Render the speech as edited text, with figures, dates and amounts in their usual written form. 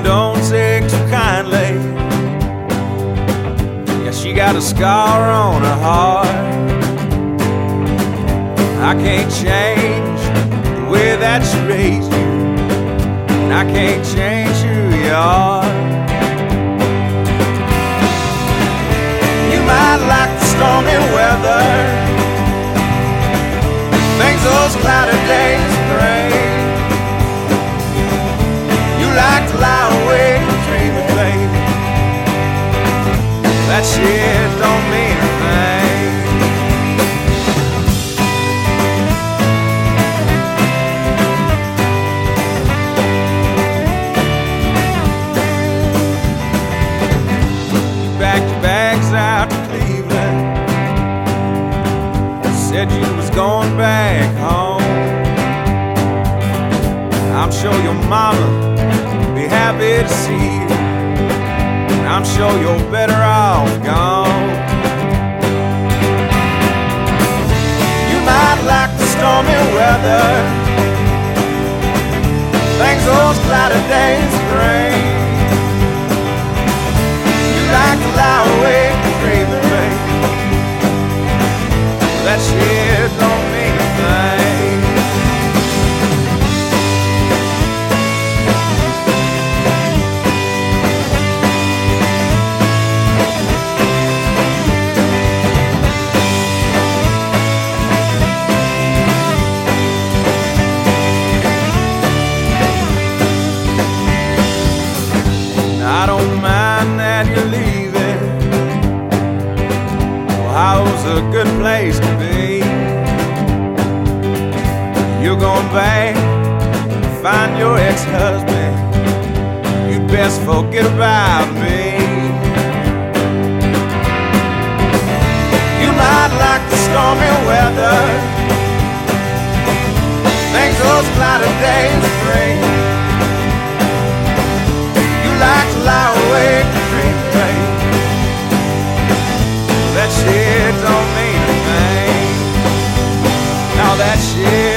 and don't take too kindly. Yeah, she got a scar on her heart. I can't change the way that she raised you, and I can't change who you are. You might like the stormy weather, things those cloudy days bring. You like to lie awake and dream and baby, that shit don't mean a thing. You packed your bags out to Cleveland, said you was going back home. I'm sure your mama be happy to see you, and I'm sure you're better off gone. You might like the stormy weather, things those cloudy days bring. You like to lie awake and dreaming, babe, that shit don't mean a thing. I don't mind that you're leaving. Ohio's a good place to be. You're going back to find your ex-husband. You'd best forget about me. You might like the stormy weather, things those cloudy days bring. Like to lie awake and dream, babe, that shit don't mean a thing. No, that shit